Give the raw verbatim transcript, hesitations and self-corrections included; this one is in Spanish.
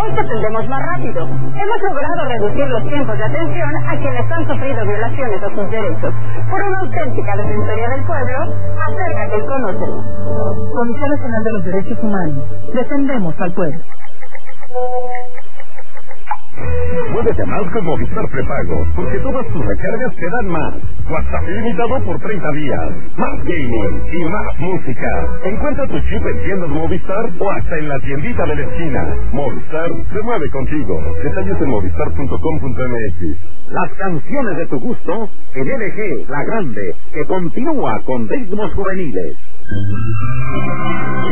hoy te atendemos más rápido. Hemos logrado reducir los tiempos de atención a quienes han sufrido violaciones de sus derechos. Por una auténtica defensoría del pueblo, acércate y conócenos. Comisión Nacional de los Derechos Humanos. Defendemos al pueblo. Muévete más con Movistar Prepago, porque todas tus recargas te dan más. WhatsApp ilimitado por treinta días, más gaming y más música. Encuentra tu chip en tiendas Movistar o hasta en la tiendita de la esquina. Movistar se mueve contigo. Detalles en movistar punto com punto m x. Las canciones de tu gusto en L G, la grande, que continúa con ritmos juveniles.